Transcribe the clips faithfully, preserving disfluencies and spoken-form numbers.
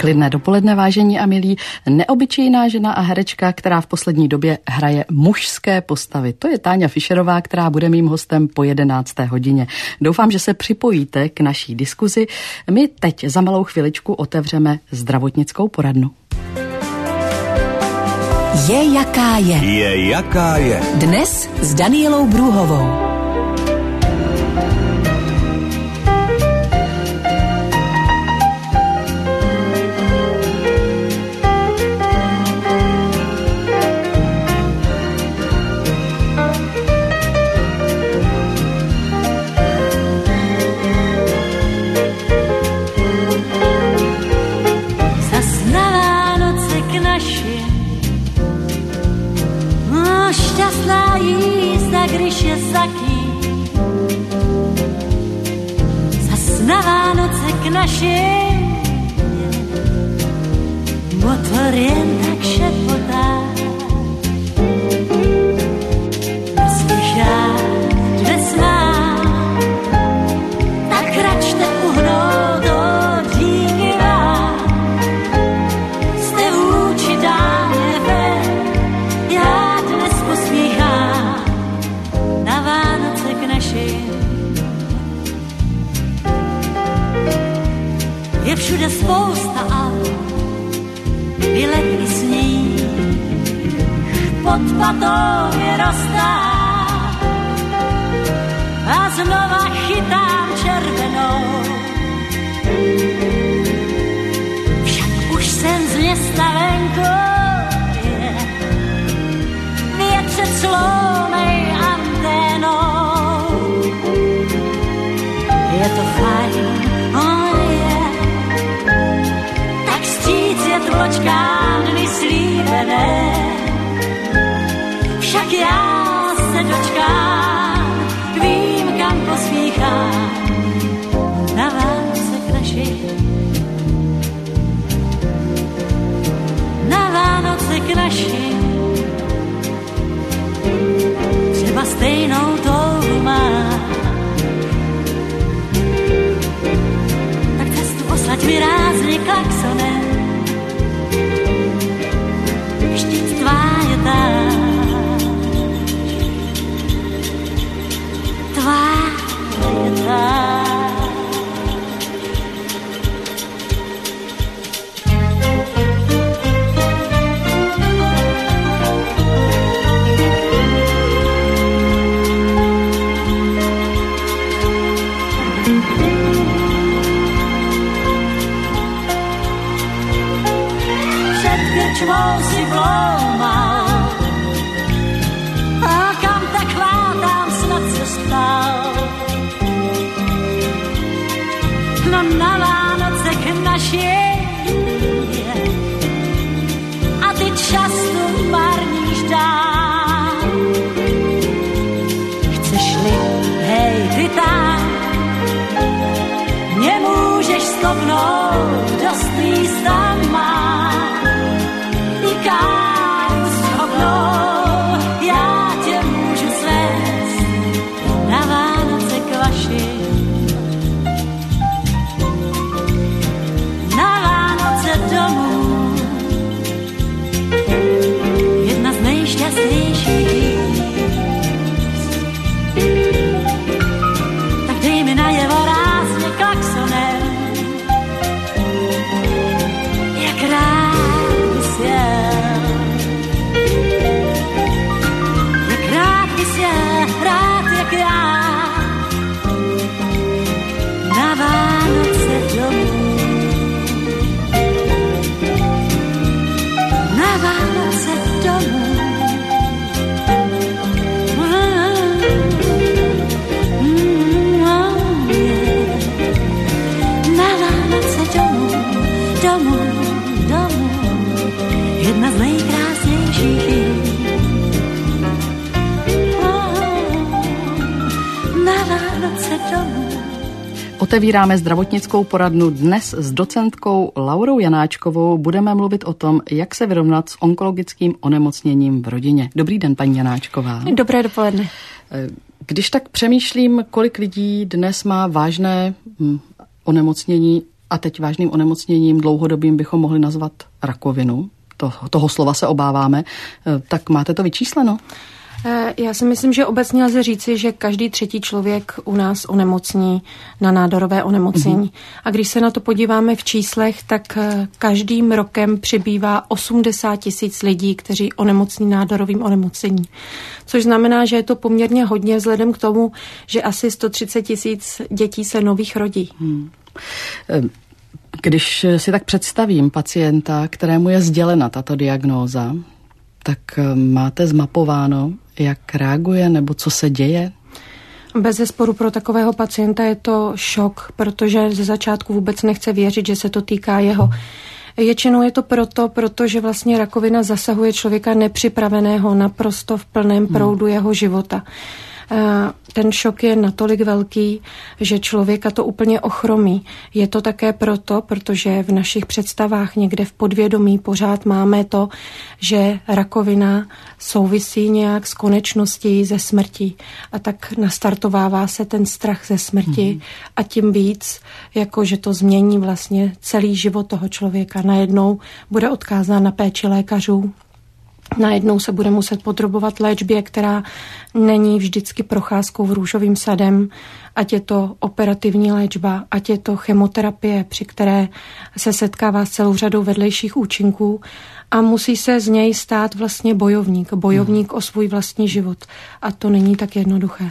Klidné dopoledne, vážení a milí. Neobyčejná žena a herečka, která v poslední době hraje mužské postavy. To je Táňa Fischerová, která bude mým hostem po jedenácté hodině. Doufám, že se připojíte k naší diskuzi. My teď za malou chviličku otevřeme zdravotnickou poradnu. Je jaká je. Je jaká je. Dnes s Danielou Brúhovou. Šťastná jízda, když je zaký. Zas na Vánoce k našim motor jen tak šepotá. Rozpíchá dnes mám, tak račte uhnout od díky vám. Jste vůči dáme ven, já dnes posmíchám na Vánoce k našim. Je všude spousta aut, vyletný sníh, pod patou je roztá a znova chytám červenou. Však už jsem z města venku, větře clomej anténou. Je to fajn, oh yeah. Tak vstříc je tločkám vyslíbené. Však já se dočkám, vím, kam pospíchám na Vánoce k našim. Na Vánoce k našim. Třeba stejnou touhu má. Tak cestu oslaď mi rázně klaksonem. Vždyť tvá je táž. Tvá je táž. Krčmou si vloumal a kam tak chvátám, snad se spal. No na Vánoce k našim a ty často marníš dál. Chceš-li, hej, ty tam nemůžeš stopnout, dost místa má. Káru schopnou, já tě můžu svést na Vánoce k vašim. Na Vánoce domů, jedna z nejšťastnějších. Tak dej mi najevo rázně klaksonem, jak rád bys jel. Rád jak já na Vánoce domů. Na Vánoce domů. Na Vánoce domů, domů, domů. Jedna z nejkrásnějších. Otevíráme zdravotnickou poradnu dnes s docentkou Laurou Janáčkovou. Budeme mluvit o tom, jak se vyrovnat s onkologickým onemocněním v rodině. Dobrý den, paní Janáčková. Dobré dopoledne. Když tak přemýšlím, kolik lidí dnes má vážné hm, onemocnění A teď vážným onemocněním dlouhodobým bychom mohli nazvat rakovinu. To, toho slova se obáváme. Tak máte to vyčísleno? Já si myslím, že obecně lze říci, že každý třetí člověk u nás onemocní na nádorové onemocnění. Mm-hmm. A když se na to podíváme v číslech, tak každým rokem přibývá osmdesát tisíc lidí, kteří onemocní nádorovým onemocněním. Což znamená, že je to poměrně hodně vzhledem k tomu, že asi sto třicet tisíc dětí se nových rodí. Hmm. Když si tak představím pacienta, kterému je sdělena tato diagnóza, tak máte zmapováno, jak reaguje nebo co se děje? Bez zesporu pro takového pacienta je to šok, protože ze začátku vůbec nechce věřit, že se to týká jeho. Většinou je to proto, protože vlastně rakovina zasahuje člověka nepřipraveného naprosto v plném proudu jeho života. Ten šok je natolik velký, že člověka to úplně ochromí. Je to také proto, protože v našich představách někde v podvědomí pořád máme to, že rakovina souvisí nějak s konečností ze smrti. A tak nastartovává se ten strach ze smrti mm. a tím víc, jako že to změní vlastně celý život toho člověka. Najednou bude odkázán na péči lékařů. Najednou se bude muset podrobovat léčbě, která není vždycky procházkou v růžovým sadem, ať je to operativní léčba, ať je to chemoterapie, při které se setkává s celou řadou vedlejších účinků a musí se z něj stát vlastně bojovník, bojovník o svůj vlastní život. A to není tak jednoduché.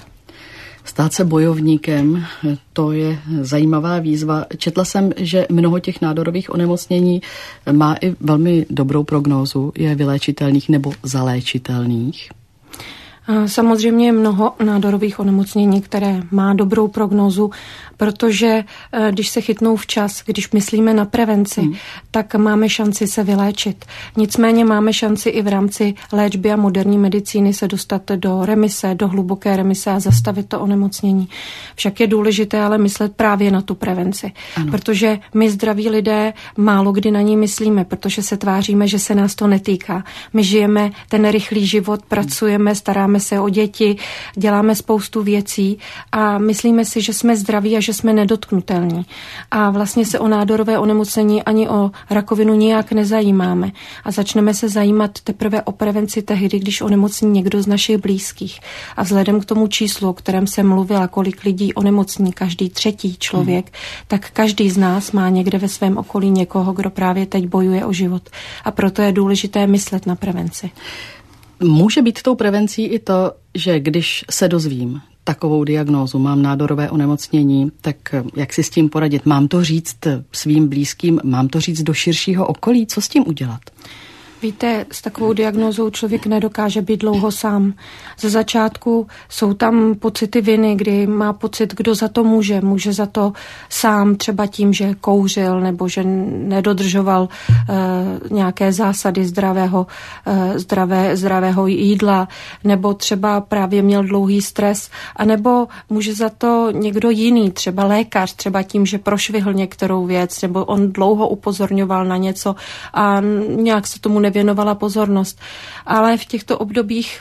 Stát se bojovníkem, to je zajímavá výzva. Četla jsem, že mnoho těch nádorových onemocnění má i velmi dobrou prognózu, je vyléčitelných nebo zaléčitelných. Samozřejmě je mnoho nádorových onemocnění, které má dobrou prognózu, protože když se chytnou včas, když myslíme na prevenci, hmm. tak máme šanci se vyléčit. Nicméně máme šanci i v rámci léčby a moderní medicíny se dostat do remise, do hluboké remise a zastavit to onemocnění. Však je důležité ale myslet právě na tu prevenci, ano. Protože my zdraví lidé málo kdy na ní myslíme, protože se tváříme, že se nás to netýká. My žijeme ten rychlý život, pracujeme, staráme se o děti, děláme spoustu věcí a myslíme si, že jsme zdraví a že jsme nedotknutelní. A vlastně se o nádorové onemocnění ani o rakovinu nijak nezajímáme. A začneme se zajímat teprve o prevenci tehdy, když onemocní někdo z našich blízkých. A vzhledem k tomu číslu, o kterém jsem mluvila, kolik lidí onemocní každý třetí člověk, hmm. tak každý z nás má někde ve svém okolí někoho, kdo právě teď bojuje o život. A proto je důležité myslet na prevenci. Může být tou prevencí i to, že když se dozvím takovou diagnózu, mám nádorové onemocnění, tak jak si s tím poradit? Mám to říct svým blízkým, mám to říct do širšího okolí? Co s tím udělat? Víte, s takovou diagnózou člověk nedokáže být dlouho sám. Ze začátku jsou tam pocity viny, kdy má pocit, kdo za to může. Může za to sám, třeba tím, že kouřil nebo že nedodržoval uh, nějaké zásady zdravého, uh, zdravé, zdravého jídla, nebo třeba právě měl dlouhý stres, anebo může za to někdo jiný, třeba lékař, třeba tím, že prošvihl některou věc, nebo on dlouho upozorňoval na něco a nějak se tomu nevěnoval věnovala pozornost. Ale v těchto obdobích,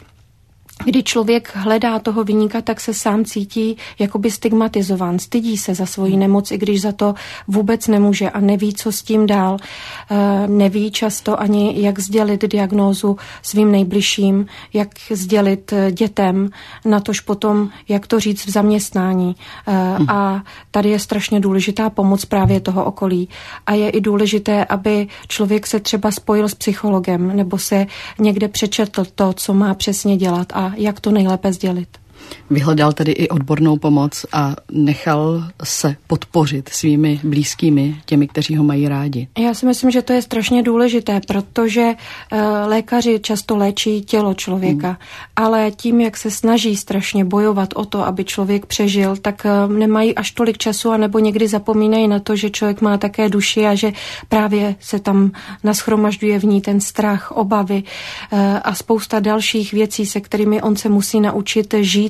kdy člověk hledá toho viníka, tak se sám cítí jakoby stigmatizován. Stydí se za svoji nemoc, i když za to vůbec nemůže a neví, co s tím dál. E, neví často ani, jak sdělit diagnózu svým nejbližším, jak sdělit dětem, natož potom, jak to říct v zaměstnání. E, a tady je strašně důležitá pomoc právě toho okolí. A je i důležité, aby člověk se třeba spojil s psychologem nebo se někde přečetl to, co má přesně dělat a jak to nejlépe sdělit. Vyhledal tedy i odbornou pomoc a nechal se podpořit svými blízkými, těmi, kteří ho mají rádi. Já si myslím, že to je strašně důležité, protože uh, lékaři často léčí tělo člověka, hmm. ale tím, jak se snaží strašně bojovat o to, aby člověk přežil, tak uh, nemají až tolik času, anebo někdy zapomínají na to, že člověk má také duši a že právě se tam nashromažďuje v ní ten strach, obavy uh, a spousta dalších věcí, se kterými on se musí naučit žít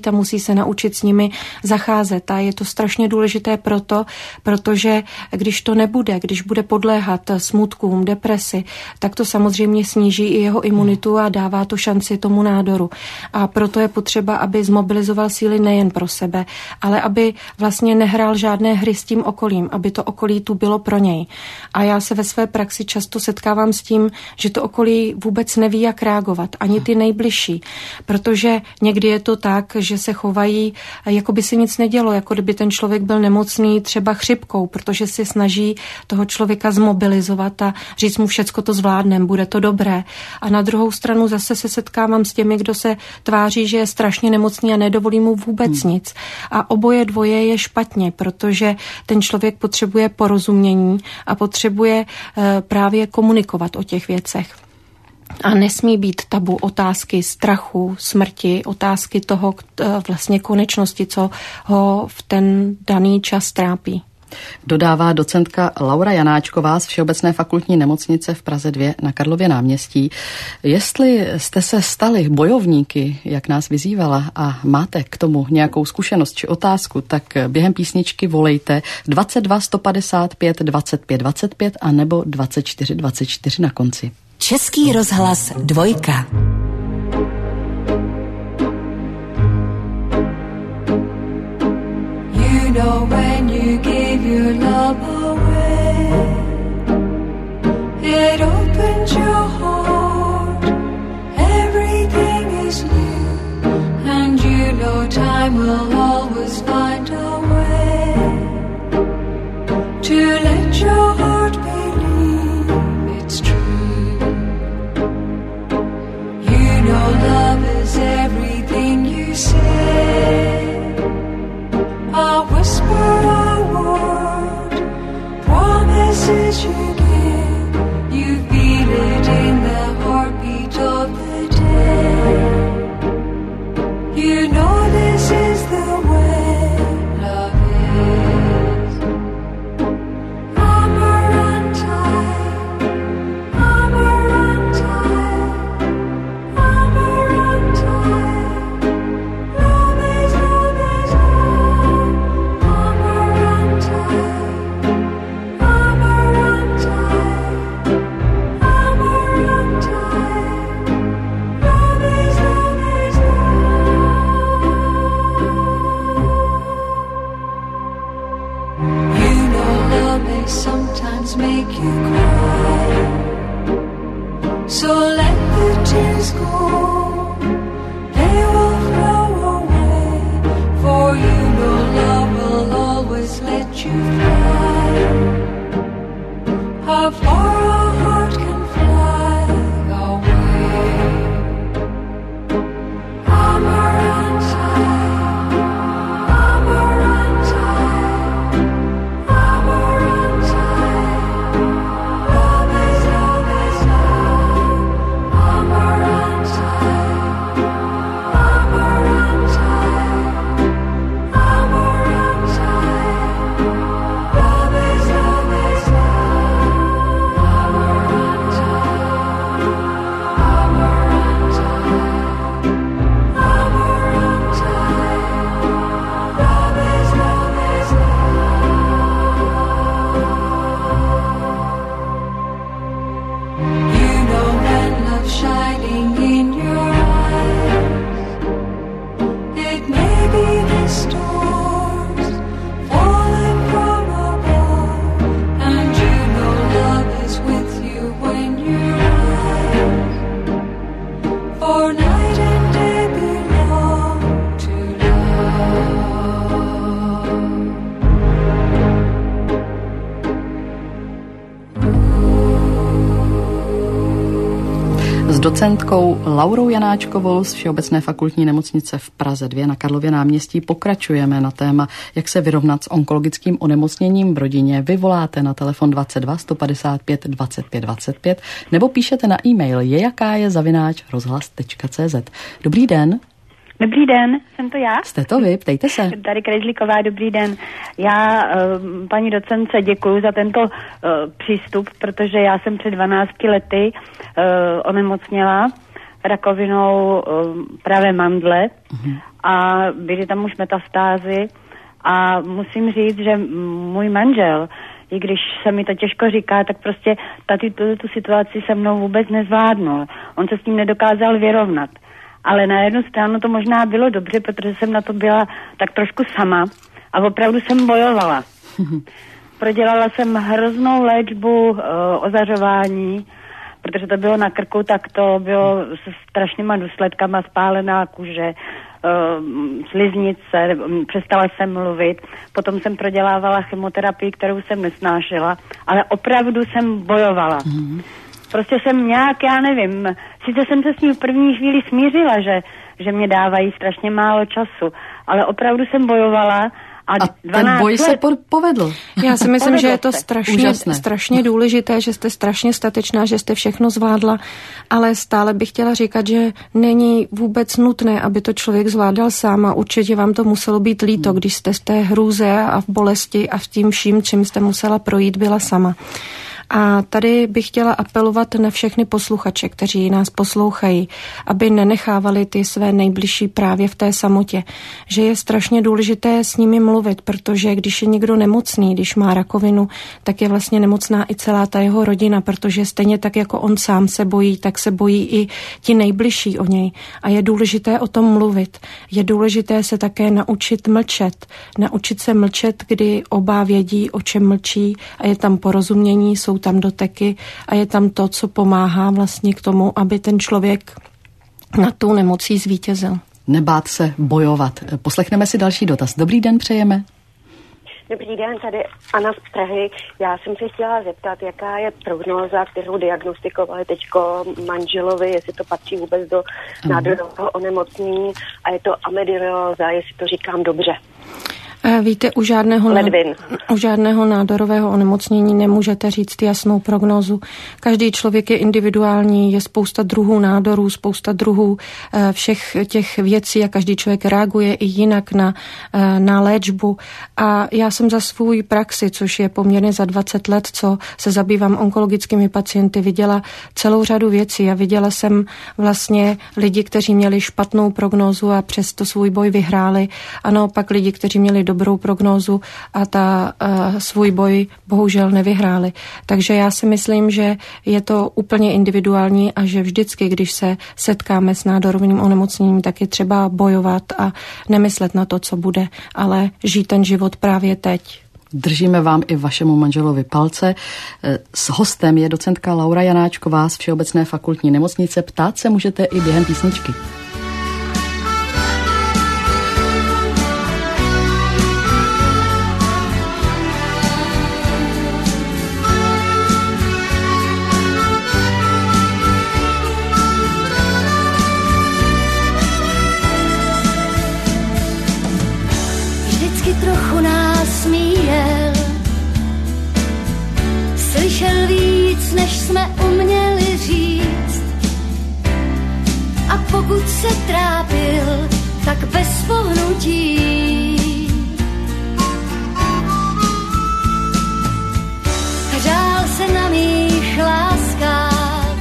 být a musí se naučit s nimi zacházet. A je to strašně důležité proto, protože když to nebude, když bude podléhat smutkům, depresi, tak to samozřejmě sníží i jeho imunitu a dává to šanci tomu nádoru. A proto je potřeba, aby zmobilizoval síly nejen pro sebe, ale aby vlastně nehrál žádné hry s tím okolím, aby to okolí tu bylo pro něj. A já se ve své praxi často setkávám s tím, že to okolí vůbec neví, jak reagovat, ani ty nejbližší, protože někdy je to tak, že se chovají, jako by se nic nedělo, jako kdyby ten člověk byl nemocný třeba chřipkou, protože si snaží toho člověka zmobilizovat a říct mu, všecko to zvládnem, bude to dobré. A na druhou stranu zase se setkávám s těmi, kdo se tváří, že je strašně nemocný a nedovolí mu vůbec hmm. nic. A oboje dvoje je špatně, protože ten člověk potřebuje porozumění a potřebuje e, právě komunikovat o těch věcech. A nesmí být tabu otázky strachu, smrti, otázky toho vlastně konečnosti, co ho v ten daný čas trápí. Dodává docentka Laura Janáčková z Všeobecné fakultní nemocnice v Praze dva na Karlově náměstí. Jestli jste se stali bojovníky, jak nás vyzývala, a máte k tomu nějakou zkušenost či otázku, tak během písničky volejte dvacet dva sto padesát pět dvacet pět dvacet pět a nebo dvacet čtyři dvacet čtyři na konci. Český rozhlas dvojka. You know when you give your love away, it opens your heart, everything is new, and you know time will always find a way to let your heart believe it's true. You know love is everything you say, a whisper, a word, promises you give. You feel it in the heartbeat of the day. You know this is the way love is. Amarante, Amarante, Amarante. Love is, love is love. Amarante, Amarante, Amarante. Love is, love is love. You know love may sometimes make you cry, so let the tears go, they will flow away, for you know love will always let you fly. How far a heart can fly away. Amarante, Amarante, Amarante. Love is, love is love. Amarante, Amarante, Amarante. Love is, love is love. Amarante, Amarante, Amarante. Love is, love is love. You know when love's shining in your eyes, it may be the stars falling from above, and you know love is with you when you rise, for night and day belong to love. S docentkou Laurou Janáčkovou z Všeobecné fakultní nemocnice v Praze dva na Karlově náměstí pokračujeme na téma, jak se vyrovnat s onkologickým onemocněním v rodině. Vy voláte na telefon dvacet dva sto padesát pět dvacet pět dvacet pět nebo píšete na e-mail je jaká je zavináč rozhlas tečka cé zet. Dobrý den. Dobrý den, jsem to já? Jste to vy, ptejte se. Tady Krejzlíková, dobrý den. Já paní docence děkuju za tento uh, přístup, protože já jsem před dvanácti lety uh, onemocněla rakovinou pravé mandle mm-hmm. a byly tam už metastázy a musím říct, že můj manžel, i když se mi to těžko říká, tak prostě tady tu, tu situaci se mnou vůbec nezvládnul. On se s tím nedokázal vyrovnat. Ale na jednu stranu to možná bylo dobře, protože jsem na to byla tak trošku sama a opravdu jsem bojovala. Prodělala jsem hroznou léčbu uh, ozařování, protože to bylo na krku, tak to bylo se strašnýma důsledkama, spálená kůže, uh, sliznice, přestala jsem mluvit. Potom jsem prodělávala chemoterapii, kterou jsem nesnášela, ale opravdu jsem bojovala. Mm-hmm. Prostě jsem nějak, já nevím, sice jsem se s ním v první chvíli smířila, že, že mě dávají strašně málo času, ale opravdu jsem bojovala. A, a ten boj let... se povedl. Já si myslím, že je to strašně, strašně důležité, že jste strašně statečná, že jste všechno zvládla, ale stále bych chtěla říkat, že není vůbec nutné, aby to člověk zvládal sám a určitě vám to muselo být líto, hmm. když jste z té hrůze a v bolesti a v tím vším, čím jste musela projít, byla sama. A tady bych chtěla apelovat na všechny posluchače, kteří nás poslouchají, aby nenechávali ty své nejbližší právě v té samotě. Že je strašně důležité s nimi mluvit, protože když je někdo nemocný, když má rakovinu, tak je vlastně nemocná i celá ta jeho rodina, protože stejně tak, jako on sám se bojí, tak se bojí i ti nejbližší o něj. A je důležité o tom mluvit. Je důležité se také naučit mlčet. Naučit se mlčet, kdy oba vědí, o čem mlčí a je tam porozumění, jsou tam doteky a je tam to, co pomáhá vlastně k tomu, aby ten člověk nad tou nemocí zvítězil. Nebát se bojovat. Poslechneme si další dotaz. Dobrý den přejeme. Dobrý den, tady Anna z Prahy. Já jsem se chtěla zeptat, jaká je prognóza, kterou diagnostikovali teďko manželovi, jestli to patří vůbec do nádorového onemocnění a je to amyloidoza, jestli to říkám dobře. Víte, u žádného, u žádného nádorového onemocnění nemůžete říct jasnou prognózu. Každý člověk je individuální, je spousta druhů nádorů, spousta druhů všech těch věcí a každý člověk reaguje i jinak na, na léčbu. A já jsem za svůj praxi, což je poměrně za dvacet let, co se zabývám onkologickými pacienty, viděla celou řadu věcí a viděla jsem vlastně lidi, kteří měli špatnou prognózu a přesto svůj boj vyhráli a naopak lidi, kteří měli dobrou prognózu a ta uh, svůj boj bohužel nevyhráli. Takže já si myslím, že je to úplně individuální a že vždycky, když se setkáme s nádorovým onemocněním, tak je třeba bojovat a nemyslet na to, co bude, ale žít ten život právě teď. Držíme vám i vašemu manželovi palce. S hostem je docentka Laura Janáčková z Všeobecné fakultní nemocnice. Ptát se můžete i během písničky. Trochu nás míjel, slyšel víc, než jsme uměli říct. A pokud se trápil, tak bez pohnutí. Hřál se na mých láskách,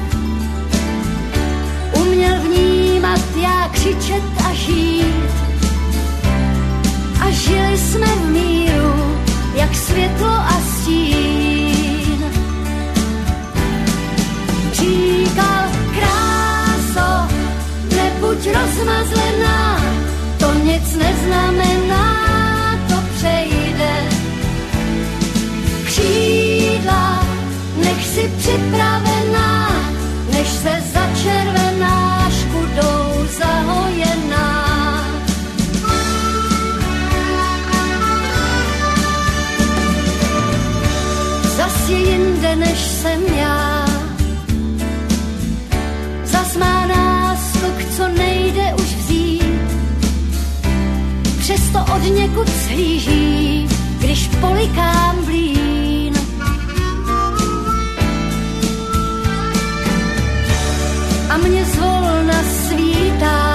uměl vnímat, jak křičet a žít. A žili jsme v míru, jak světlo a stín. Říkal, kráso, nebuď rozmazlená, to nic neznamená, to přejde. Křídla, nech si připravená, než se začervenáš, budou zahojená. Zas je jinde, než jsem já. Zas má náskok, co nejde už vzít. Přesto od někud slíží, když polikám blín. A mě zvolna svítá.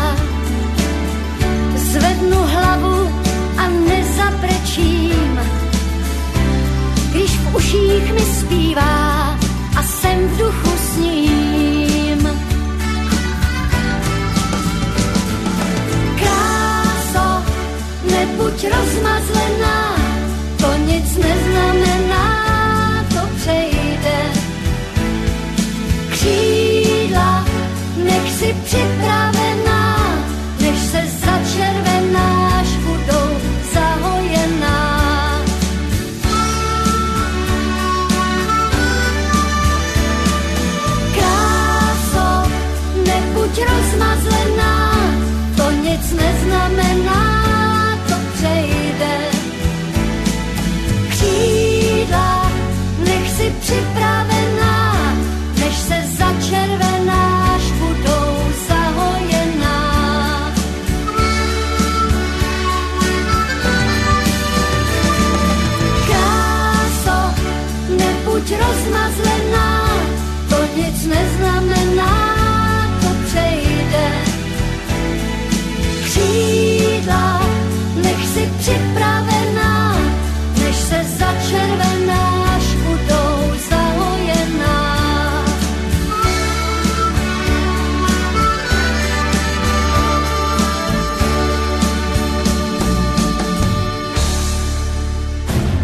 Zvednu hlavu a nezabrečím, když v uších mi zpívá a jsem v duchu s ním.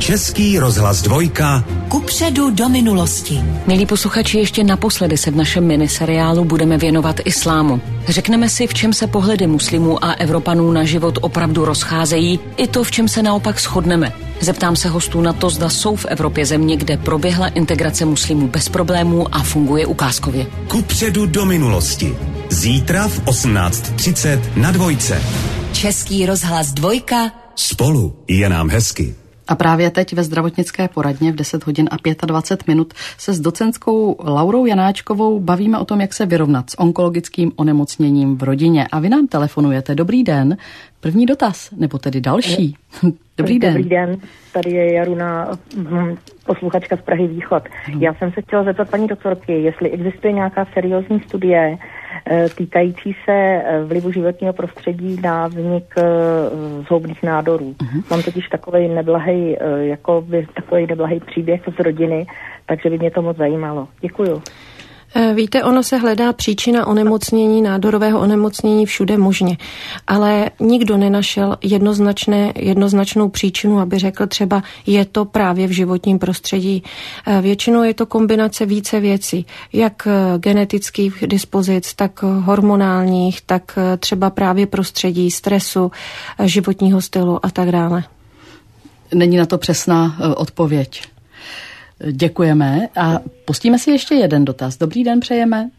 Český rozhlas dvojka. Kupředu do minulosti. Milí posluchači, ještě naposledy se v našem miniseriálu budeme věnovat islámu. Řekneme si, v čem se pohledy muslimů a Evropanů na život opravdu rozcházejí, i to, v čem se naopak shodneme. Zeptám se hostů na to, zda jsou v Evropě země, kde proběhla integrace muslimů bez problémů a funguje ukázkově. Kupředu do minulosti. Zítra v osmnáct třicet na dvojce. Český rozhlas dvojka. Spolu je nám hezky. A právě teď ve zdravotnické poradně v deset hodin a dvacet pět minut se s docentkou Laurou Janáčkovou bavíme o tom, jak se vyrovnat s onkologickým onemocněním v rodině. A vy nám telefonujete. Dobrý den. První dotaz, nebo tedy další. Dobrý den. Dobrý den, tady je Jaruna, posluchačka z Prahy Východ. Já jsem se chtěla zeptat paní doktorky, jestli existuje nějaká seriózní studie týkající se vlivu životního prostředí na vznik zhoubných nádorů. Uh-huh. Mám totiž takový neblahý, jako by takový neblahý příběh z rodiny, takže by mě to moc zajímalo. Děkuju. Víte, ono se hledá příčina onemocnění, nádorového onemocnění všude možně, ale nikdo nenašel jednoznačné, jednoznačnou příčinu, aby řekl třeba, je to právě v životním prostředí. Většinou je to kombinace více věcí, jak genetických dispozic, tak hormonálních, tak třeba právě prostředí, stresu, životního stylu a tak dále. Není na to přesná odpověď. Děkujeme a pustíme si ještě jeden dotaz. Dobrý den, přejeme.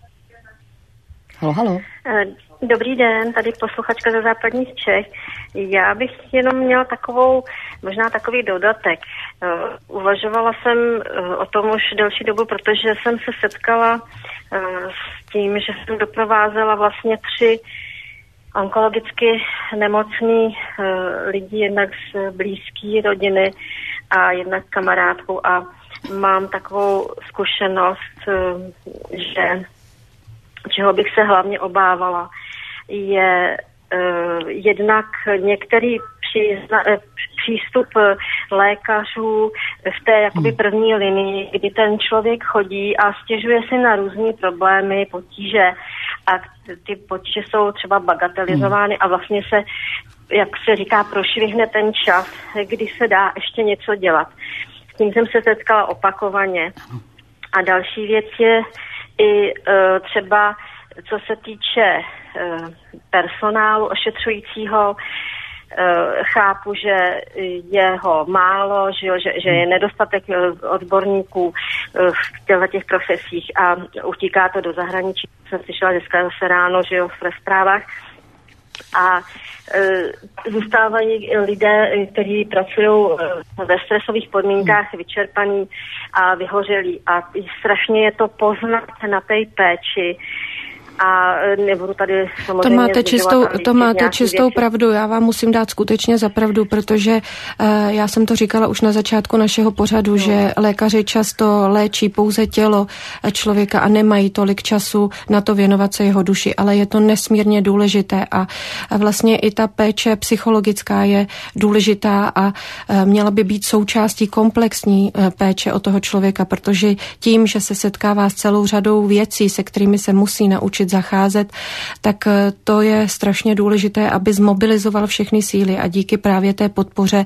Halo, halo. Dobrý den, tady posluchačka ze západních Čech. Já bych jenom měla takovou, možná takový dodatek. Uvažovala jsem o tom už delší dobu, protože jsem se setkala s tím, že jsem doprovázela vlastně tři onkologicky nemocný lidi, jednak z blízké rodiny a jednak kamarádku, a mám takovou zkušenost, že čeho bych se hlavně obávala, je uh, jednak některý přízna, přístup lékařů v té jakoby první linii, kdy ten člověk chodí a stěžuje si na různé problémy, potíže, a ty potíže jsou třeba bagatelizovány a vlastně se, jak se říká, prošvihne ten čas, kdy se dá ještě něco dělat. S tím jsem se setkala opakovaně. A další věc je i uh, třeba, co se týče uh, personálu ošetřujícího, uh, chápu, že je ho málo, že, jo, že, že je nedostatek odborníků uh, v těchto těch profesích a utíká to do zahraničí. Jsem slyšela dneska zase ráno, že jo, ve zprávách. A e, zůstávají lidé, kteří pracují ve stresových podmínkách, vyčerpaní a vyhořelí. A strašně je to poznat na té péči. A nebudu tady samozřejmě... To máte čistou, to máte čistou pravdu, já vám musím dát skutečně za pravdu, protože uh, já jsem to říkala už na začátku našeho pořadu, no. že lékaři často léčí pouze tělo člověka a nemají tolik času na to věnovat se jeho duši, ale je to nesmírně důležité a, a vlastně i ta péče psychologická je důležitá a uh, měla by být součástí komplexní uh, péče o toho člověka, protože tím, že se setkává s celou řadou věcí, se kterými se musí naučit zacházet, tak to je strašně důležité, aby zmobilizoval všechny síly a díky právě té podpoře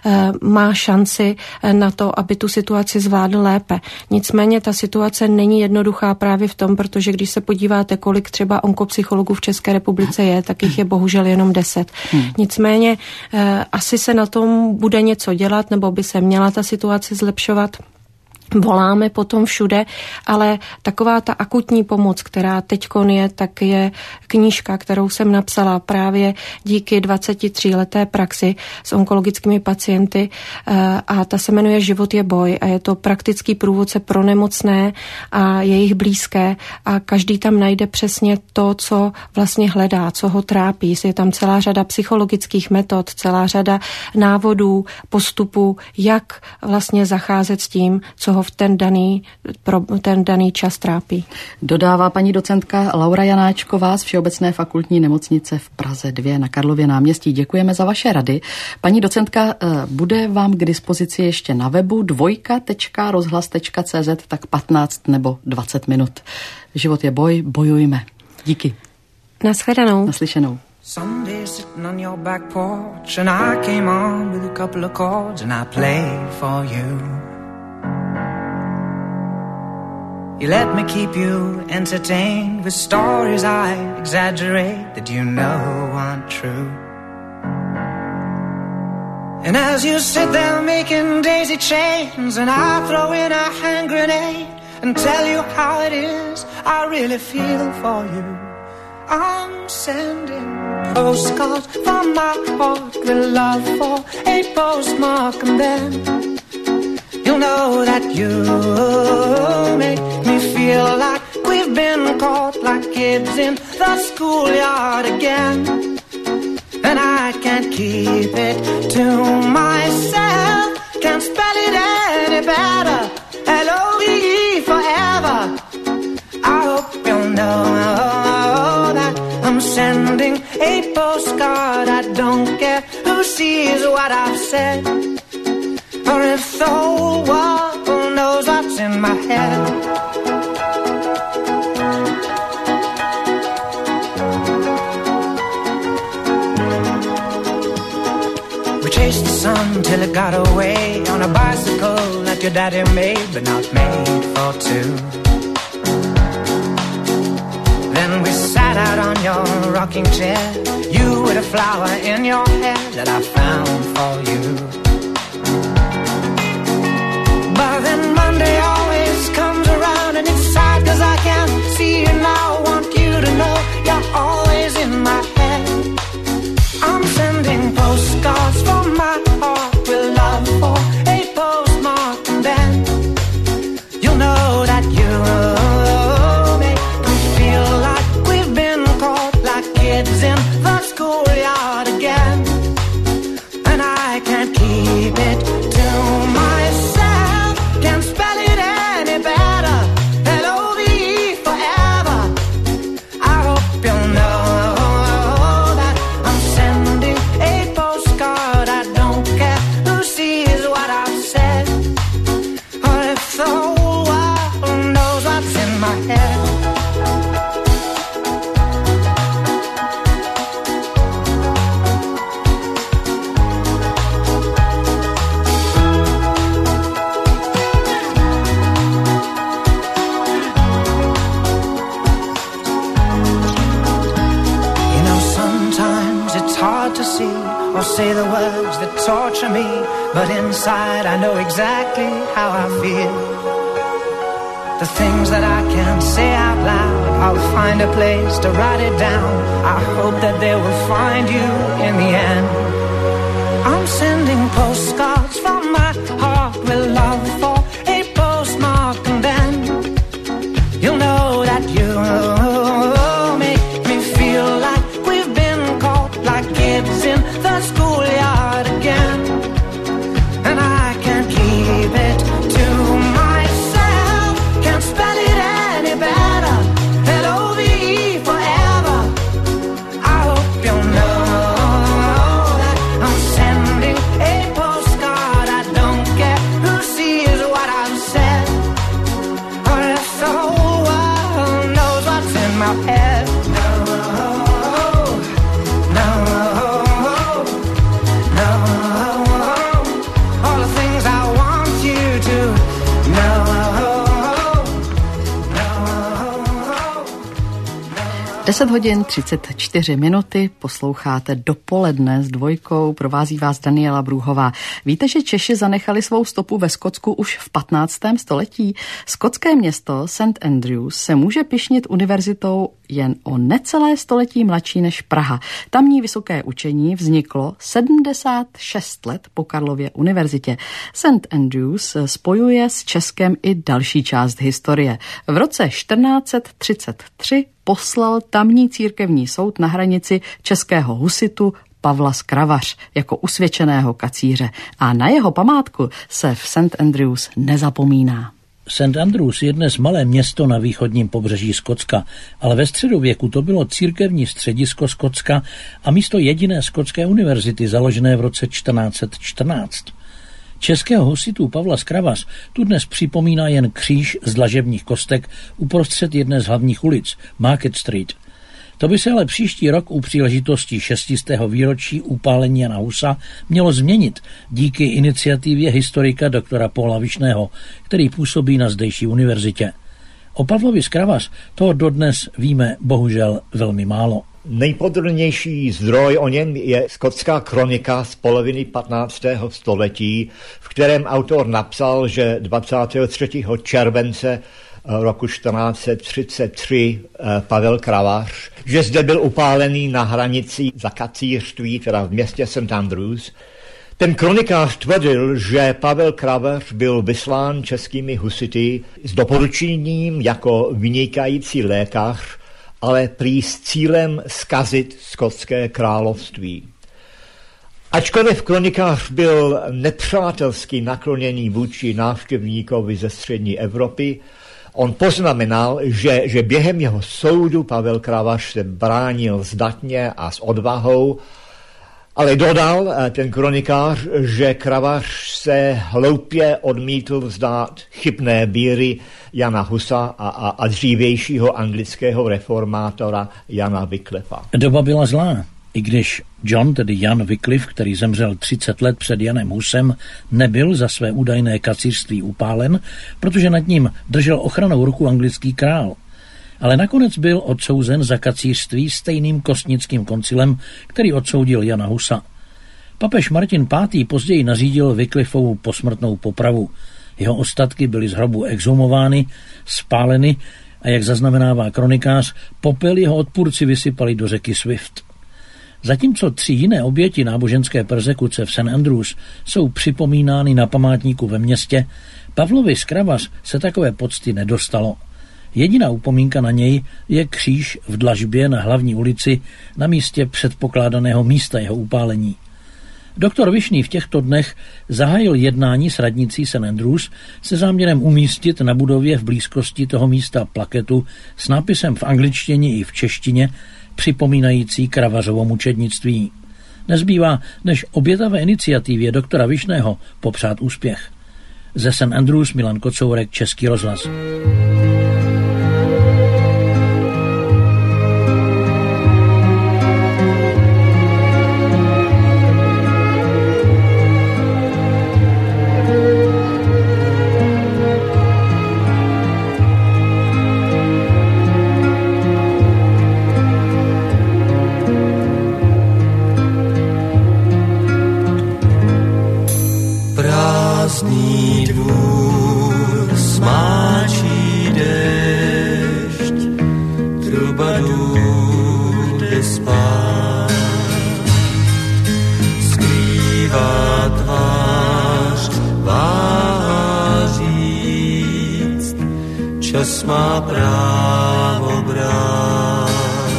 má šanci na to, aby tu situaci zvládl lépe. Nicméně ta situace není jednoduchá právě v tom, protože když se podíváte, kolik třeba onkopsychologů v České republice je, tak jich je bohužel jenom deset. Nicméně asi se na tom bude něco dělat, nebo by se měla ta situace zlepšovat. Voláme potom všude, ale taková ta akutní pomoc, která teďkon je, tak je knížka, kterou jsem napsala právě díky dvacetitříleté praxi s onkologickými pacienty a ta se jmenuje Život je boj a je to praktický průvodce pro nemocné a jejich blízké a každý tam najde přesně to, co vlastně hledá, co ho trápí. Je tam celá řada psychologických metod, celá řada návodů, postupů, jak vlastně zacházet s tím, co ho v ten daný, pro ten daný čas trápí. Dodává paní docentka Laura Janáčková z Všeobecné fakultní nemocnice v Praze dva na Karlově náměstí. Děkujeme za vaše rady. Paní docentka bude vám k dispozici ještě na webu dvojka tečka rozhlas tečka cé zet tak patnáct nebo dvacet minut. Život je boj, bojujme. Díky. Nashledanou. Naslyšenou. Someday you're sitting on your back porch, and I came on with a couple of chords and I played for you. You let me keep you entertained with stories I exaggerate that you know aren't true. And as you sit there making daisy chains, and I throw in a hand grenade and tell you how it is I really feel for you, I'm sending postcards from my heart with love for a postmark, and then you'll know that you make me feel like we've been caught like kids in the schoolyard again. And I can't keep it to myself, can't spell it any better, L O V E forever. I hope you'll know that I'm sending a postcard. I don't care who sees what I've said, or if the whole world knows what's in my head. We chased the sun till it got away on a bicycle that your daddy made, but not made for two. Then we sat out on your rocking chair, you with a flower in your hair that I found for you. But then Monday always comes around, and it's sad cause I can't see you now. I want you to know you're always in my head. I'm sending postcards from my heart with love for a postmark, and then you'll know that you make me feel like we've been caught like kids in the schoolyard again. And I can't keep it to myself, can't spell it any better, L O V E forever. I hope you'll know that I'm sending a postcard. I don't care who sees what I've said, or if the whole world knows what's in my head. See or say the words that torture me, but inside I know exactly how I feel. The things that I can't say out loud, I'll find a place to write it down. I hope that they will find you in the end. I'm sending postcards from my heart with love for a postmark, and then you'll know that you make me feel like we've been caught like kids in the schoolyard again. And I can't keep it to myself, can't spell it any better, L O V E forever. I hope you'll know that I'm sending a postcard. I don't care who sees what I've said, or if the whole world knows what's in my head. deset hodin třicet čtyři minuty, posloucháte Dopoledne s Dvojkou, provází vás Daniela Brůhová. Víte, že Češi zanechali svou stopu ve Skotsku už v patnáctém století? Skotské město Saint Andrews se může pyšnit univerzitou jen o necelé století mladší než Praha. Tamní vysoké učení vzniklo sedmdesát šest let po Karlově univerzitě. Saint Andrews spojuje s Českem i další část historie. V roce čtrnáct set třicet tři poslal tamní církevní soud na hranici českého husitu Pavla Skravař jako usvědčeného kacíře a na jeho památku se v Saint Andrews nezapomíná. Saint Andrews je dnes malé město na východním pobřeží Skotska, ale ve středověku to bylo církevní středisko Skotska a místo jediné skotské univerzity založené v roce čtrnáct set čtrnáct. Českého husitu Pavla Skravař tu dnes připomíná jen kříž z dlažebních kostek uprostřed jedné z hlavních ulic, Market Street. To by se ale příští rok u příležitosti šestistého výročí upálení Jana Husa mělo změnit díky iniciativě historika doktora Paula Vyšného, který působí na zdejší univerzitě. O Pavlovi z Kravař toho dodnes víme bohužel velmi málo. Nejpodrobnější zdroj o něm je skotská kronika z poloviny patnáctého století, v kterém autor napsal, že dvacátého třetího července roku čtrnáct set třicet tři Pavel Kravař, že zde byl upálený na hranici za kacířství, teda v městě Saint Andrews. Ten kronikář tvrdil, že Pavel Kravař byl vyslán českými husity s doporučením jako vynikající lékař, ale prý s cílem zkazit skotské království. Ačkoliv kronikář byl nepřátelsky nakloněný vůči návštěvníkovi ze střední Evropy, on poznamenal, že, že během jeho soudu Pavel Kravař se bránil zdatně a s odvahou, ale dodal ten kronikář, že Kravař se hloupě odmítl vzdát chybné víry Jana Husa a, a, a dřívějšího anglického reformátora Jana Wycliffa. Doba byla zlá, i když John, tedy Jan Wycliffe, který zemřel třicet let před Janem Husem, nebyl za své údajné kacířství upálen, protože nad ním držel ochranou ruku anglický král. Ale nakonec byl odsouzen za kacířství stejným kostnickým koncilem, který odsoudil Jana Husa. Papež Martin pátý později nařídil Wycliffovu posmrtnou popravu. Jeho ostatky byly z hrobu exhumovány, spáleny a, jak zaznamenává kronikář, popel jeho odpůrci vysypali do řeky Swift. Zatímco tři jiné oběti náboženské persekuce v Saint Andrews jsou připomínány na památníku ve městě, Pavlovi z Kravař se takové pocty nedostalo. Jediná upomínka na něj je kříž v dlažbě na hlavní ulici na místě předpokládaného místa jeho upálení. Doktor Vyšný v těchto dnech zahájil jednání s radnicí Saint Andrews se záměrem umístit na budově v blízkosti toho místa plaketu s nápisem v angličtině i v češtině připomínající Kravařovo mučednictví. Nezbývá, než obětavé iniciativě doktora Vyšného popřát úspěch. Ze Saint Andrews Milan Kocourek, Český rozhlas. Prázdný dvůr smáčí déšť, trubadůr jde spát. Skrývá tvář, váhá říct, čas má právo brát.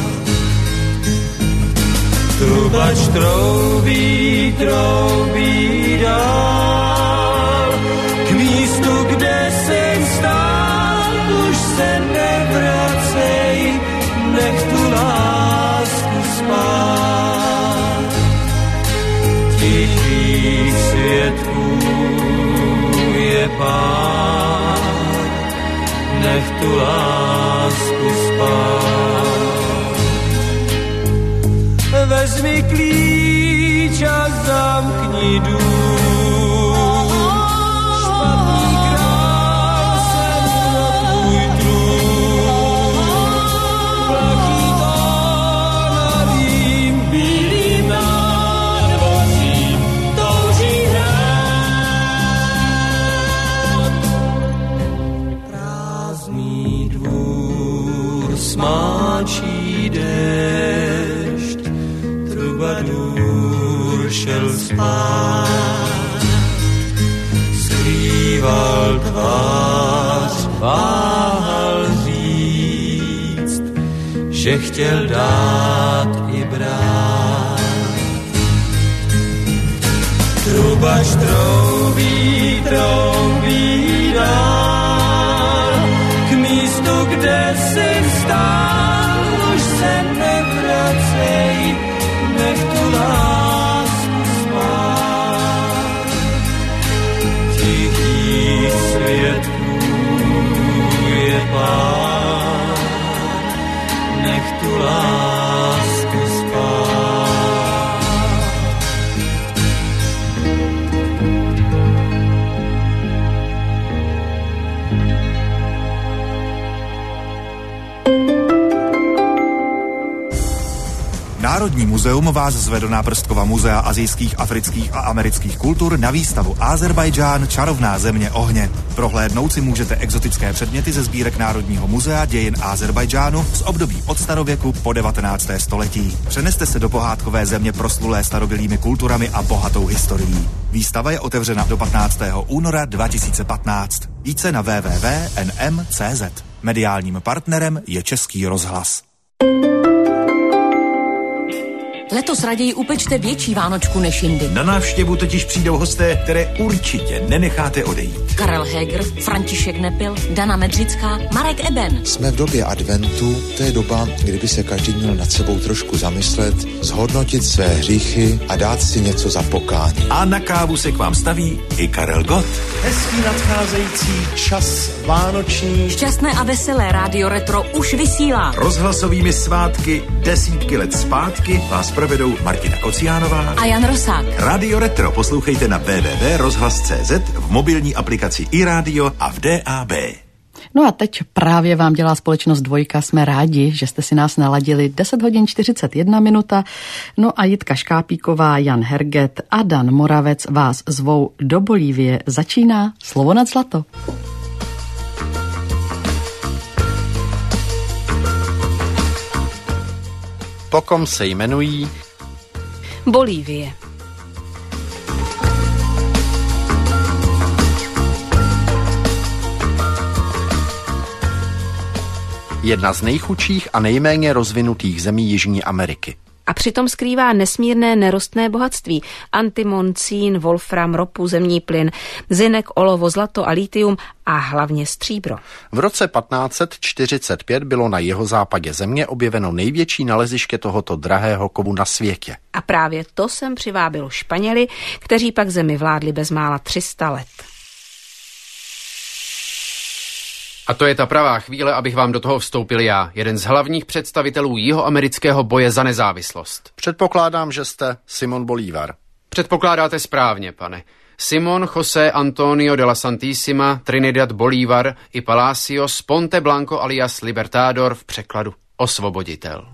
Trubač troubí, troubí dál, k místu, kde jsem stál, už se nevracej, nech tu lásku spát. Tichých svědků je pár, nech tu lásku spát. Vezmi klíč a zamkni dům, špatný král jsem na tvůj trůn. Plachý tónavým, bílým nádvořím touží hrát. Prázdný dvůr smáčí déšť, trubadur šel spát, skrýval tvář, váhal říct, že chtěl dát i brát. Trubač troubí, troubí dál, k místu, kde jsem stál, už se nevracej, nech tu lásku spát. Tichých svědků je pár, nech tu lásku Národní muzeum vás zve do Náprstkova muzea asijských, afrických a amerických kultur na výstavu Azerbajdžán, čarovná země ohně. Prohlédnout si můžete exotické předměty ze sbírek Národního muzea dějin Azerbajdžánu z období od starověku po devatenácté století. Přeneste se do pohádkové země proslulé starobylými kulturami a bohatou historií. Výstava je otevřena do patnáctého února dva tisíce patnáct. Více na w w w tečka n m tečka c z. Mediálním partnerem je Český rozhlas. Letos raději upečte větší vánočku než jindy. Na návštěvu totiž přijdou hosté, které určitě nenecháte odejít. Karel Heger, František Nepil, Dana Medřická, Marek Eben. Jsme v době adventu, to je doba, kdyby se každý měl nad sebou trošku zamyslet, zhodnotit své hříchy a dát si něco za pokání. A na kávu se k vám staví i Karel Gott. Hezký nadcházející čas vánoční. Šťastné a veselé Rádio Retro už vysílá. Rozhlasovými svátky desítky let zpátky vás provedou Martina Kociánová a Jan Rosák. Radio Retro poslouchejte na w w w tečka rozhlas tečka c z, v mobilní aplikaci iRádio a v D A B. No a teď právě vám dělá společnost Dvojka. Jsme rádi, že jste si nás naladili. deset hodin čtyřicet jedna minuta. No a Jitka Škápíková, Jan Herget a Dan Moravec vás zvou do Bolívie. Začíná Slovo nad zlato. Po kom se jmenují Bolívie. jedna z nejchudších a nejméně rozvinutých zemí Jižní Ameriky. A přitom skrývá nesmírné nerostné bohatství. Antimon, cín, wolfram, ropu, zemní plyn, zinek, olovo, zlato a litium a hlavně stříbro. V roce patnáct set čtyřicet pět bylo na jihozápadě země objeveno největší naleziště tohoto drahého kovu na světě. A právě to sem přivábilo Španěli, kteří pak zemi vládli bezmála tři sta let. A to je ta pravá chvíle, abych vám do toho vstoupil já, jeden z hlavních představitelů jihoamerického boje za nezávislost. Předpokládám, že jste Simón Bolívar. Předpokládáte správně, pane. Simón José Antonio de la Santísima Trinidad Bolívar y Palacios Ponte Blanco alias Libertador, v překladu osvoboditel.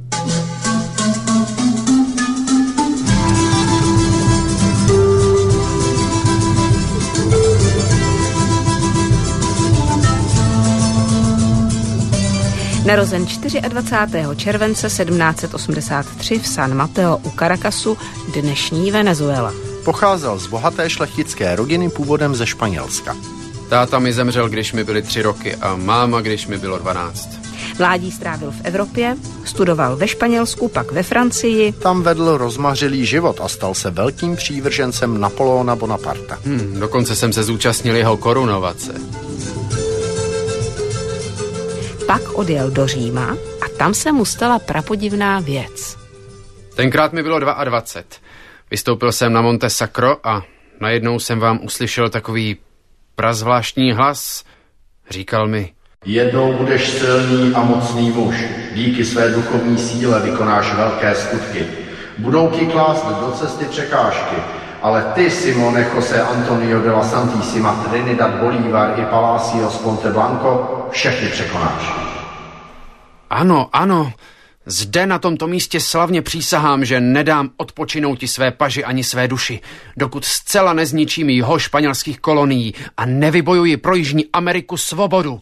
Narozen dvacátého čtvrtého července sedmnáct set osmdesát tři v San Mateo u Caracasu, dnešní Venezuela. Pocházel z bohaté šlechtické rodiny původem ze Španělska. Táta mi zemřel, když mi byly tři roky a máma, když mi bylo dvanáct. Mládí strávil v Evropě, studoval ve Španělsku, pak ve Francii. Tam vedl rozmařilý život a stal se velkým přívržencem Napoleona Bonaparta. Hmm, dokonce jsem se zúčastnil jeho korunovace. Pak odjel do Říma a tam se mu stala prapodivná věc. Tenkrát mi bylo dvacet dva. Vystoupil jsem na Monte Sacro a najednou jsem vám uslyšel takový prazvláštní hlas. Říkal mi: jednou budeš silný a mocný muž. Díky své duchovní síle vykonáš velké skutky. Budou ti klást do cesty překážky, ale ty, Simone José Antonio de la Santísima Trinidad Bolívar y Palacios Ponte Blanco, všechny překonáš. Ano, ano, zde na tomto místě slavně přísahám, že nedám odpočinout ti své paži ani své duši, dokud zcela nezničím jiho španělských kolonií a nevybojuji pro Jižní Ameriku svobodu.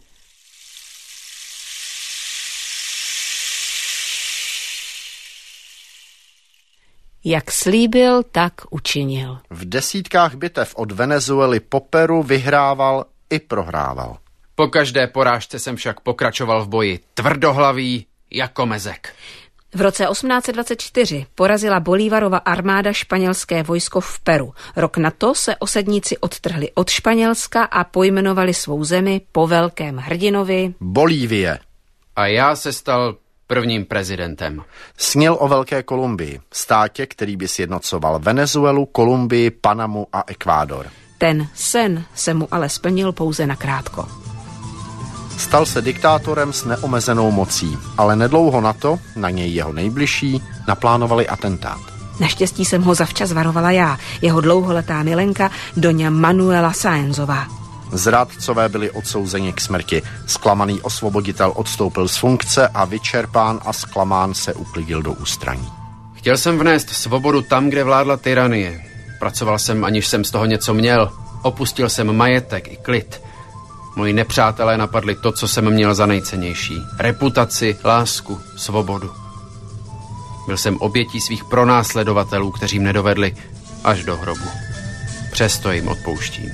Jak slíbil, tak učinil. V desítkách bitev od Venezuely po Peru vyhrával i prohrával. Po každé porážce jsem však pokračoval v boji tvrdohlavý jako mezek. V roce osmnáct set dvacet čtyři porazila Bolívarova armáda španělské vojsko v Peru. Rok na to se osadníci odtrhli od Španělska a pojmenovali svou zemi po velkém hrdinovi Bolívie. A já se stal prvním prezidentem. Snil o Velké Kolumbii, státě, který by sjednocoval Venezuelu, Kolumbii, Panamu a Ekvádor. Ten sen se mu ale splnil pouze nakrátko. Stal se diktátorem s neomezenou mocí, ale nedlouho na to, na něj jeho nejbližší, naplánovali atentát. Naštěstí jsem ho zavčas varovala já, jeho dlouholetá milenka, doňa Manuela Sáenzová. Zrádcové byli odsouzeni k smrti. Zklamaný osvoboditel odstoupil z funkce a vyčerpán a zklamán se uklidil do ústraní. Chtěl jsem vnést svobodu tam, kde vládla tyranie. Pracoval jsem, aniž jsem z toho něco měl. Opustil jsem majetek i klid. Moji nepřátelé napadli to, co jsem měl za nejcennější. Reputaci, lásku, svobodu. Byl jsem obětí svých pronásledovatelů, kteří mě dovedli až do hrobu. Přesto jim odpouštím.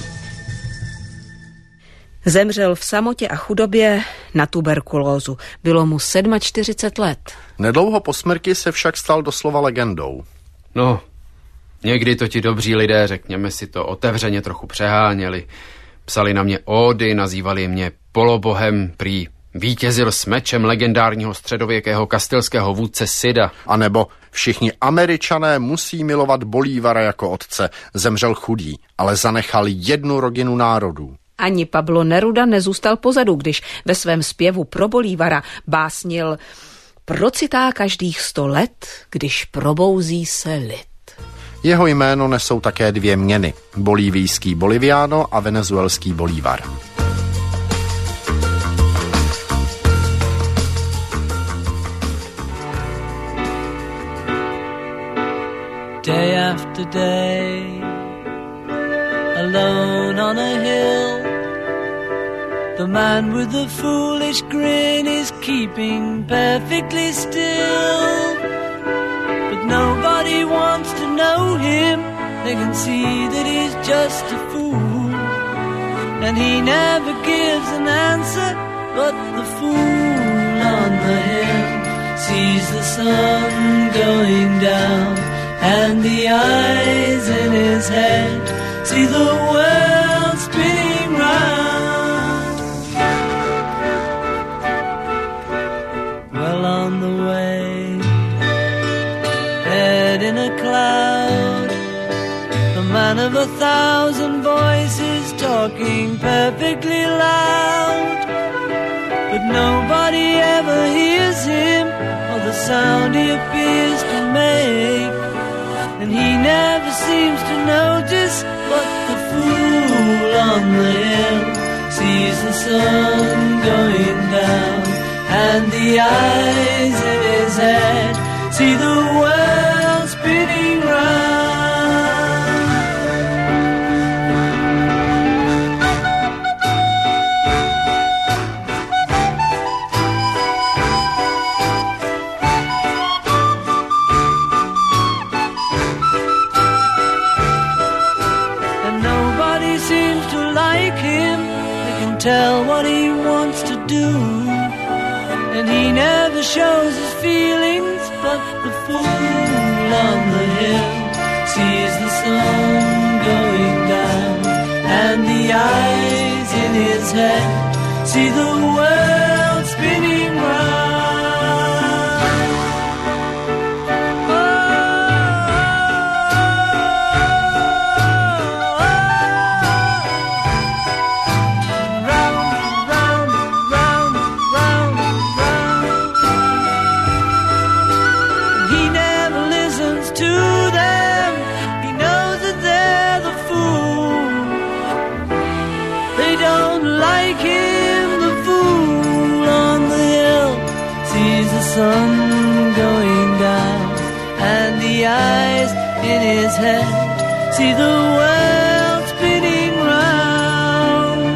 Zemřel v samotě a chudobě na tuberkulózu. Bylo mu čtyřicet sedm let. Nedlouho po smrti se však stal doslova legendou. No, někdy to ti dobří lidé, řekněme si to, otevřeně trochu přeháněli. Psali na mě ódy, nazývali mě polobohem, prý vítězil s mečem legendárního středověkého kastilského vůdce Sida. A nebo všichni Američané musí milovat Bolívara jako otce. Zemřel chudý, ale zanechal jednu rodinu národů. Ani Pablo Neruda nezůstal pozadu, když ve svém zpěvu pro Bolívara básnil: procitá každých sto let, když probouzí se lid. Jeho jméno nesou také dvě měny. Bolívijský Boliviano a venezuelský Bolívar. Day after day, alone on a hill, the man with the foolish grin is keeping perfectly still. But nobody wants to know him, they can see that he's just a fool. And he never gives an answer, but the fool on the hill sees the sun going down, and the eyes in his head see the world spinning round. Well on the way, head in a cloud, the man of a thousand voices talking perfectly loud. But nobody ever hears him, or the sound he appears to make. And he never seems to notice, but the fool on the hill sees the sun going down, and the eyes in his head see the world spinning round. Tell what he wants to do, and he never shows his feelings, but the fool on the hill sees the sun going down, and the eyes in his head see the world spinning round. Sun going down, and the eyes in his head see the world spinning round.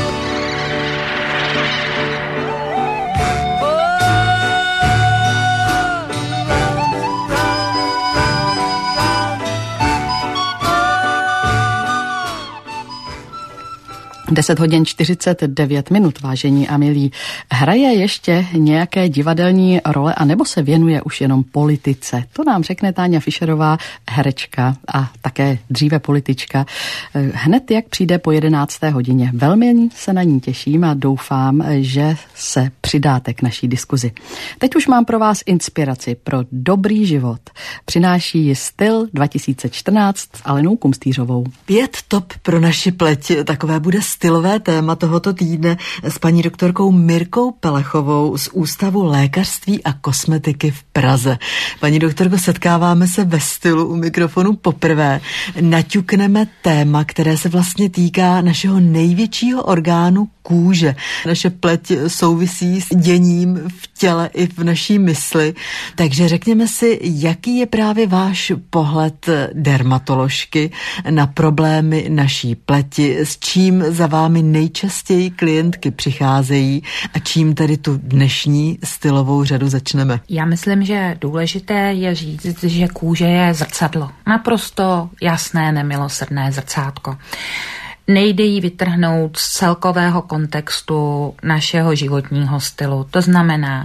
Oh, round, round, round. deset hodin čtyřicet devět minut, vážení a milí. Hraje ještě nějaké divadelní role, anebo se věnuje už jenom politice? To nám řekne Táňa Fischerová, herečka a také dříve politička. Hned jak přijde po jedenácté hodině. Velmi se na ní těším a doufám, že se přidáte k naší diskuzi. Teď už mám pro vás inspiraci pro dobrý život. Přináší ji Styl dva tisíce čtrnáct s Alenou Kumstýřovou. Pět top pro naši pleť, takové bude styl. stylové téma tohoto týdne s paní doktorkou Mirkou Pelechovou z Ústavu lékařství a kosmetiky v Praze. Paní doktorko, setkáváme se ve stylu u mikrofonu poprvé. Naťukneme téma, které se vlastně týká našeho největšího orgánu kůže. Naše pleť souvisí s děním v těle i v naší mysli. Takže řekněme si, jaký je právě váš pohled dermatoložky na problémy naší pleti, s čím za vámi nejčastěji klientky přicházejí a čím tedy tu dnešní stylovou řadu začneme. Já myslím, že důležité je říct, že kůže je zrcadlo. Naprosto jasné, nemilosrdné zrcátko. Nejde jí vytrhnout z celkového kontextu našeho životního stylu. To znamená,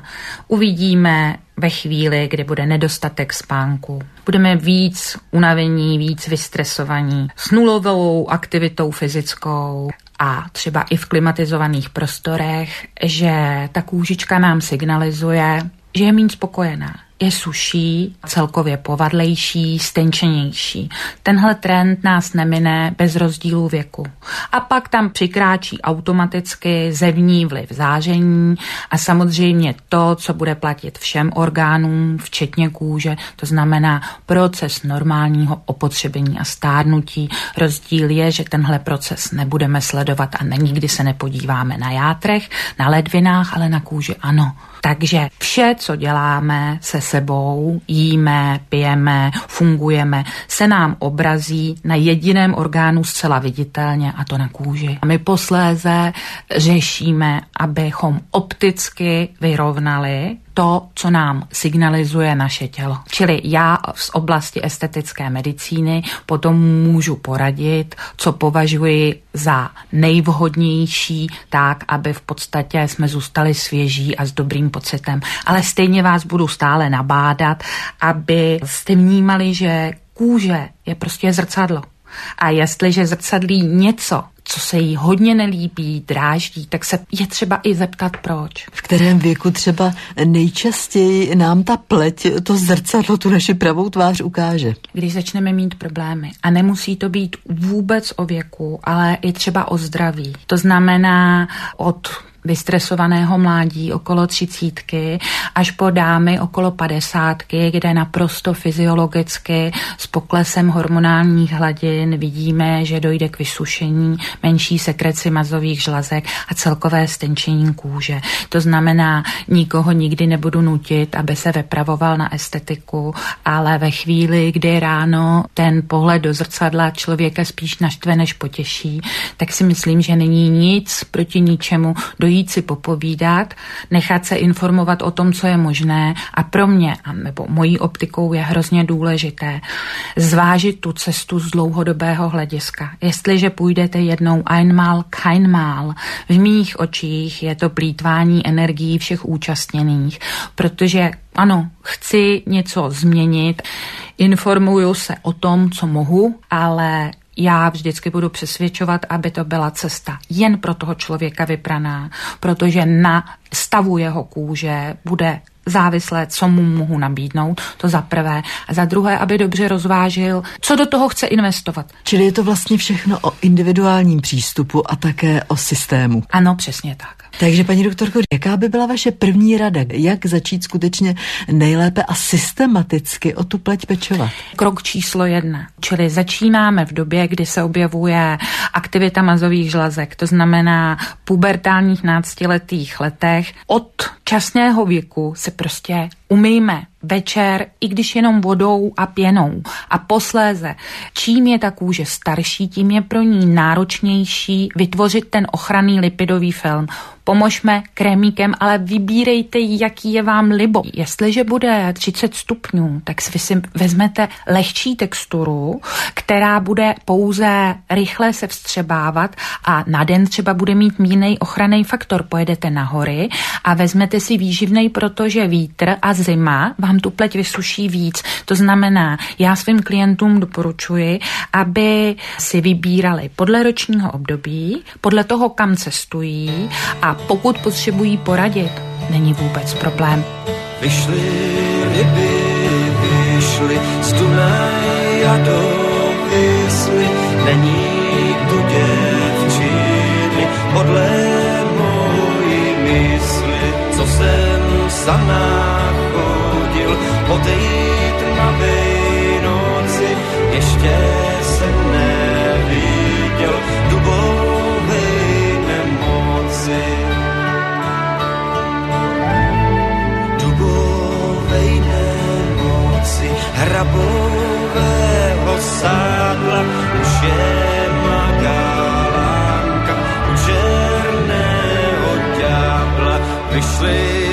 uvidíme ve chvíli, kdy bude nedostatek spánku. Budeme víc unavení, víc vystresovaní, s nulovou aktivitou fyzickou a třeba i v klimatizovaných prostorech, že ta kůžička nám signalizuje, že je méně spokojená. Je suší, celkově povadlejší, stenčenější. Tenhle trend nás nemine bez rozdílu věku. A pak tam přikráčí automaticky zevní vliv záření a samozřejmě to, co bude platit všem orgánům, včetně kůže, to znamená proces normálního opotřebení a stárnutí. Rozdíl je, že tenhle proces nebudeme sledovat a nikdy se nepodíváme na játrech, na ledvinách, ale na kůži ano. Takže vše, co děláme se sebou, jíme, pijeme, fungujeme, se nám obrazí na jediném orgánu zcela viditelně, a to na kůži. A my posléze řešíme, abychom opticky vyrovnali to, co nám signalizuje naše tělo. Čili já z oblasti estetické medicíny potom můžu poradit, co považuji za nejvhodnější, tak, aby v podstatě jsme zůstali svěží a s dobrým pocitem. Ale stejně vás budu stále nabádat, aby jste vnímali, že kůže je prostě zrcadlo. A jestliže zrcadlí něco, co se jí hodně nelíbí, dráždí, tak se je třeba i zeptat proč. V kterém věku třeba nejčastěji nám ta pleť, to zrcadlo, tu naši pravou tvář ukáže? Když začneme mít problémy. A nemusí to být vůbec o věku, ale i třeba o zdraví. To znamená od vystresovaného mládí okolo třicítky až po dámy okolo padesátky, kde naprosto fyziologicky s poklesem hormonálních hladin vidíme, že dojde k vysušení, menší sekreci mazových žlazek a celkové stenčení kůže. To znamená, nikoho nikdy nebudu nutit, aby se vypravoval na estetiku, ale ve chvíli, kdy ráno ten pohled do zrcadla člověka spíš naštve než potěší, tak si myslím, že není nic proti ničemu dojít si popovídat, nechat se informovat o tom, co je možné a pro mě, nebo mojí optikou je hrozně důležité zvážit tu cestu z dlouhodobého hlediska. Jestliže půjdete jednou einmal, keinmal, v mých očích je to plýtvání energií všech účastněných, protože ano, chci něco změnit, informuju se o tom, co mohu, ale já vždycky budu přesvědčovat, aby to byla cesta jen pro toho člověka vybraná, protože na stavu jeho kůže bude závislé, co mu mohu nabídnout, to za prvé. A za druhé, aby dobře rozvážil, co do toho chce investovat. Čili je to vlastně všechno o individuálním přístupu a také o systému. Ano, přesně tak. Takže, paní doktorko, jaká by byla vaše první rada? Jak začít skutečně nejlépe a systematicky o tu pleť pečovat? Krok číslo jedna. Čili začínáme v době, kdy se objevuje aktivita mazových žlazek, to znamená pubertálních náctiletých letech. Od časného věku se prostě umyjme večer, i když jenom vodou a pěnou. A posléze, čím je ta kůže starší, tím je pro ní náročnější vytvořit ten ochranný lipidový film. Pomožme krémíkem, ale vybírejte, jaký je vám libo. Jestliže bude třicet stupňů, tak si vezmete lehčí texturu, která bude pouze rychle se vstřebávat a na den třeba bude mít mírnej ochranný faktor. Pojedete na hory a vezmete si výživnej, protože vítr a zima vám tu pleť vysuší víc. To znamená, já svým klientům doporučuji, aby si vybírali podle ročního období, podle toho, kam cestují, a pokud potřebují poradit, není vůbec problém. Vyšly ryby, vyšly z Dunaje a do Visly, není tu děvčina podle mojí mysli, co jsem sám nachodil po té tmavej noci, ještě jsem neviděl dubovej nemoci. Dubovej nemoci, hrabového sádla, už je magálánka u černého ďábla, vyšli